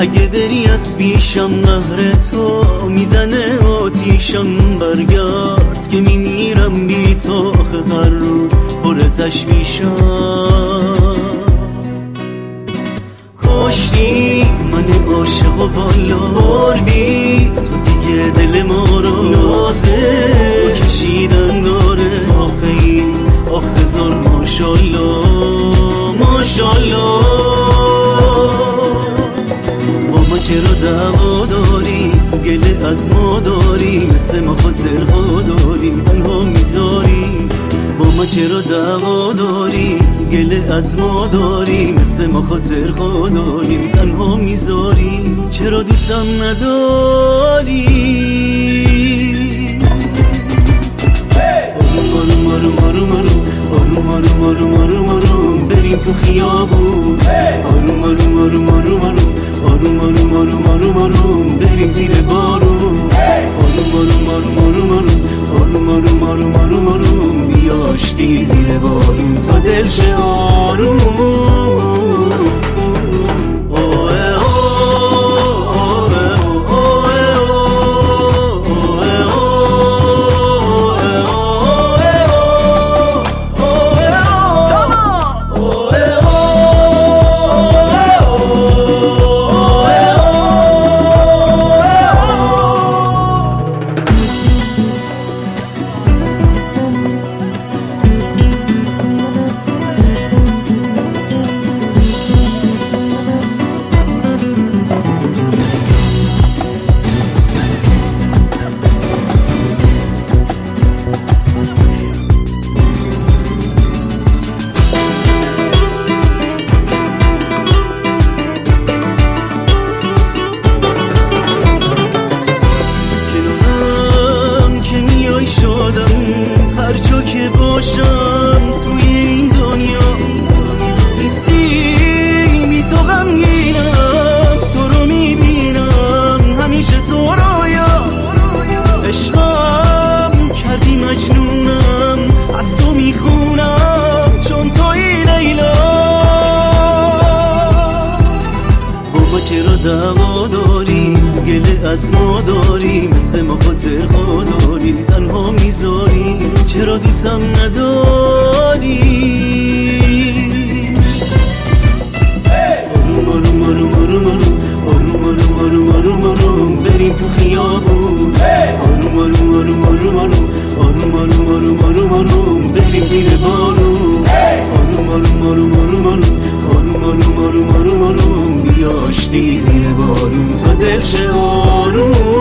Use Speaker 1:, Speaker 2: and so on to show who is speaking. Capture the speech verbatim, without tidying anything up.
Speaker 1: اگه بری از پیشم قهر تو میزنه آتیشم، برگرد که میمیرم بی تو، آخه هر روز پر تشویشم. کاشتی من عاشق و والا بردی تو دیگه دل ما رو، نازه کشیدن داره تافه ای آخه زار. ماشالله ماشالله بابا چرا دعوا داری، گله از ما داری، مثل ما خاطر ها داری تنها میذاری. با ما چرا دعوا داری، گله از ما داری، مثل ما خاطر ها داری تنها میذاری. چرا دوستم نداری؟ آروم آروم آروم آروم آروم آروم آروم آروم بریم تو خیابون. آروم آروم آروم آروم آروم آروم آروم آروم آروم بریم زیر بارون. آروم آروم آروم آروم آروم آروم آروم آروم آروم بیاشتی زیر بارون تا دل شه آروم. هر جا که باشم توی این دنیا نیستی، بی تو غمگینم، تو رو میبینم همیشه تو رویا. عشقم کردی مجنونم، از تو میخونم چون توی لیلا. بابا چرا دعوا داری، گله از ما داری، مثل ما خاطر ها داری تنها میذاری. چرا دوستم نداری؟ آروم آروم آروم آروم آروم آروم آروم آروم آروم بریم تو خیابون. آروم آروم آروم آروم آروم آروم آروم آروم آروم بریم زیر بارون. آروم آروم آروم آروم آروم آروم آروم آروم آروم بیاشتی زیر بارون تا دل شه آروم.